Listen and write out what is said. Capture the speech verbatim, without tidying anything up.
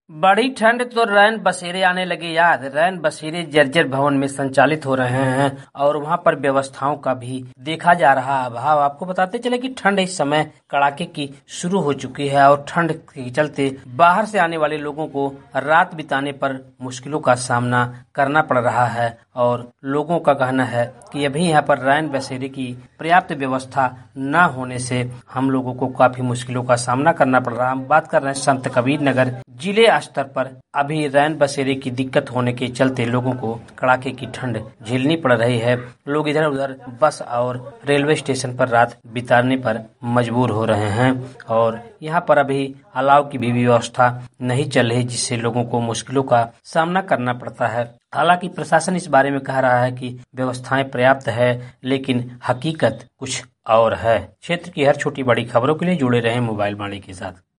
बड़ी ठंड तो रैन बसेरे आने लगे याद। रैन बसेरे जर्जर भवन में संचालित हो रहे हैं और वहां पर व्यवस्थाओं का भी देखा जा रहा अभाव। आपको बताते चले कि ठंड इस समय कड़ाके की शुरू हो चुकी है और ठंड के चलते बाहर से आने वाले लोगों को रात बिताने पर मुश्किलों का सामना करना पड़ रहा है और लोगों का कहना है कि अभी यहाँ पर रैन बसेरे की पर्याप्त व्यवस्था न होने से हम लोगों को काफी मुश्किलों का सामना करना पड़ रहा है। हम बात कर रहे हैं संत कबीर नगर जिले स्तर पर अभी रैन बसेरे की दिक्कत होने के चलते लोगों को कड़ाके की ठंड झेलनी पड़ रही है। लोग इधर उधर बस और रेलवे स्टेशन पर रात बिताने पर मजबूर हो रहे हैं और यहाँ पर अभी अलाव की भी व्यवस्था नहीं चल रही, जिससे लोगों को मुश्किलों का सामना करना पड़ता है। हालांकि प्रशासन इस बारे में कह रहा है कि व्यवस्थाएं पर्याप्त है, लेकिन हकीकत कुछ और है। क्षेत्र की हर छोटी बड़ी खबरों के लिए जुड़े रहें मोबाइल वाणी के साथ।